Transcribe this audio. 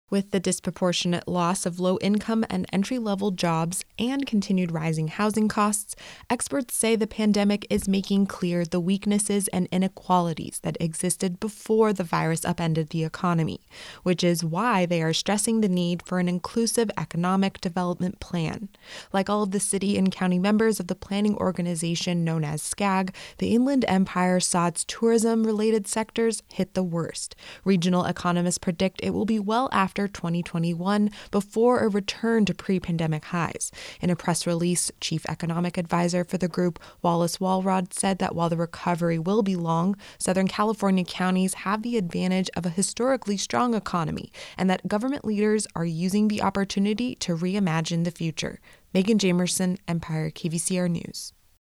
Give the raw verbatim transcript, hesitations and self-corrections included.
With the disproportionate loss of low-income and entry-level jobs and continued rising housing costs, experts say the pandemic is making clear the weaknesses and inequalities that existed before the virus upended the economy, which is why they are stressing the need for an inclusive economic development plan. Like all of the city and county members of the planning organization known as SCAG, the Inland Empire saw its tourism-related sectors hit the worst. Regional economists predict it will be well after twenty twenty-one before a return to pre-pandemic highs. In a press release, chief economic advisor for the group, Wallace Walrod, said that while the recovery will be long, Southern California counties have the advantage of a historically strong economy and that government leaders are using the opportunity to reimagine the future. Megan Jamerson, Empire K V C R News.